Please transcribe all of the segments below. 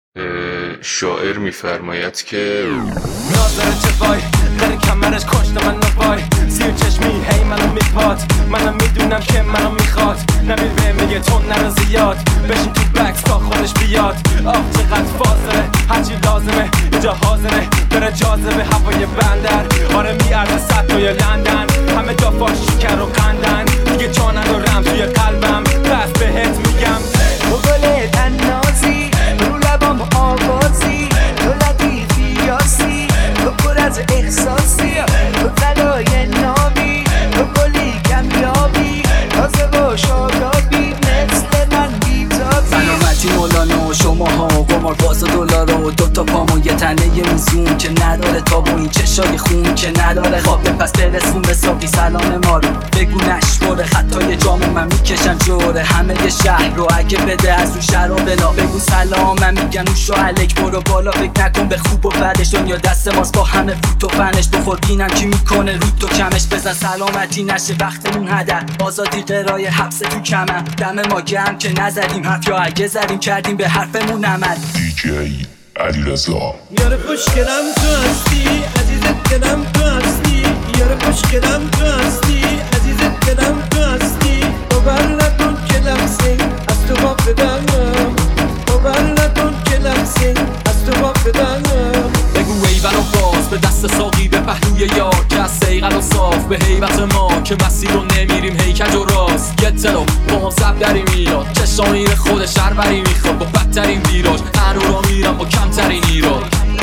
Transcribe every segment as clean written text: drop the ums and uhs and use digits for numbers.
شاعر میفرماید که ناظر جوای در کمرش کشت من وای زیر چشمی هی منو میپاد منم میدونم که منو میخواد نبیل به میگه تون نرو زیاد بشین تو بکس تا خودش بیاد آه چقدر فاصله هرچی لازمه اینجا حاضره بره جاذبه هوای بندر آره میارده صد توی لندن همه جا فاش شکر و قندن دیگه جا ندارم توی قلبم پس بهت میگم تو گل تنازی رو لبام آوازی تو لطیفی یاسی تو پر از احساسی تو طلای نامی تو گلی کمیابی تازه با شادابی مثل من بیتابی سلامتی مولانا و شماها و قمار باز و دلار و دوتا پام و یه تنه میزون که نداره تاب و این چشای خون که نداره خواب پس برسون به ساقی سلام ما رو بگو نشمره خطای جامو من میکشم جوره همه یه شهر رو اگه بده از اون شراب لا بگو سلام من میگن اوشو علک برو بالا فکر نکن به خوب و بدش دنیا دست ماست با همه فوت و فنش بخور بینم کی میکنه رو تو کمش بزن سلامتی نشه وقتمون هدر آزادی قرای حبس تو کمم دم ما گرم که نزدیم حرف یا اگه زدیم کردیم به حرفمون عمل دیجی علیرضا یار خوشگلم تو هستی عزیز دلم تو هستی یار خوشگلم تو هستی عزیز دلم تو هستی باور نکن که لحظه از تو با بدنم باور نکن که لحظه از تو با بدنم بگو ایول و باز به دست ساقی به پهلوی یار که از سیغل و صاف به حیبت ما که مسیر رو نمیریم هیکج و راست یه تلو با هم زب داریم میلاد چشامیر خود شهروری میخواد با بدترین ویراج هر رو میرم با کمترین ایراد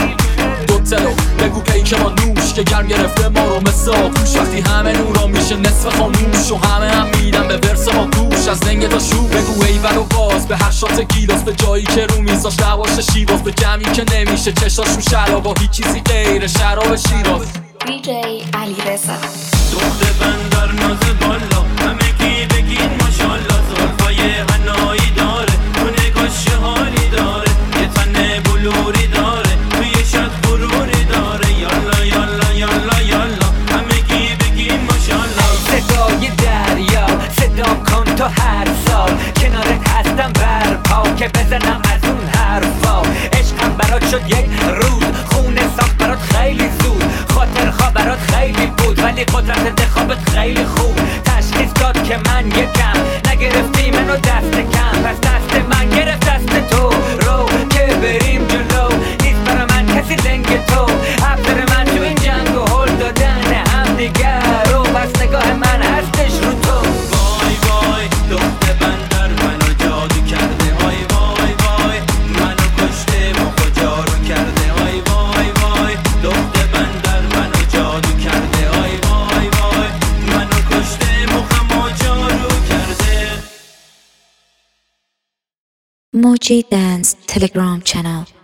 دو تلو بگو پیک ما نوش که گرم گرفته ما رو مثال توش وقتی همه نورا میشه نصف خاموش و همه هم میدن به ورس ما گوش از لنگ تا شو بگو ایول و باز به هر شات گیلاس به جایی که رو میزاش دواش شیواز به جمعی که نمیشه چشاشون شراب با هیچ چیزی غیر شراب شیراز دیجی علیرضا دخت بندر ناز بالا همه کی بگین ماشالله زلفای حنایی داره تو نگاش حالی داره یه تن بلوری داره توی شد غروری داره یالا یالا یالا یالا همه کی بگین ماشالله صدای دریا صدام کن تا هر سال کنارت هستم برپا که بزنم از اون حرفا عشقم برات شد یک رود خونه ساخت برات خیلی زود خاطر خواه برات خیلی بود ولی قدرت انتخابت خیلی خوب تشخیص داد که من یکم نگرفتی منو دست کم پس دست من گرفت دست تو رو که بریم جلو نیست برا من کسی لنگ تو حفظر من تو این جنگ و هل دادن هم دیگر رو بس نگاه من هستش رو تو وای وای دخت بندر منو جادو کرده وای وای وای منو کشته و کجا رو کرده وای وای وای دخت بندر منو جادو کرده وای وای وای منو کشته مخمو جارو کرده موجی دنس تلگرام چنل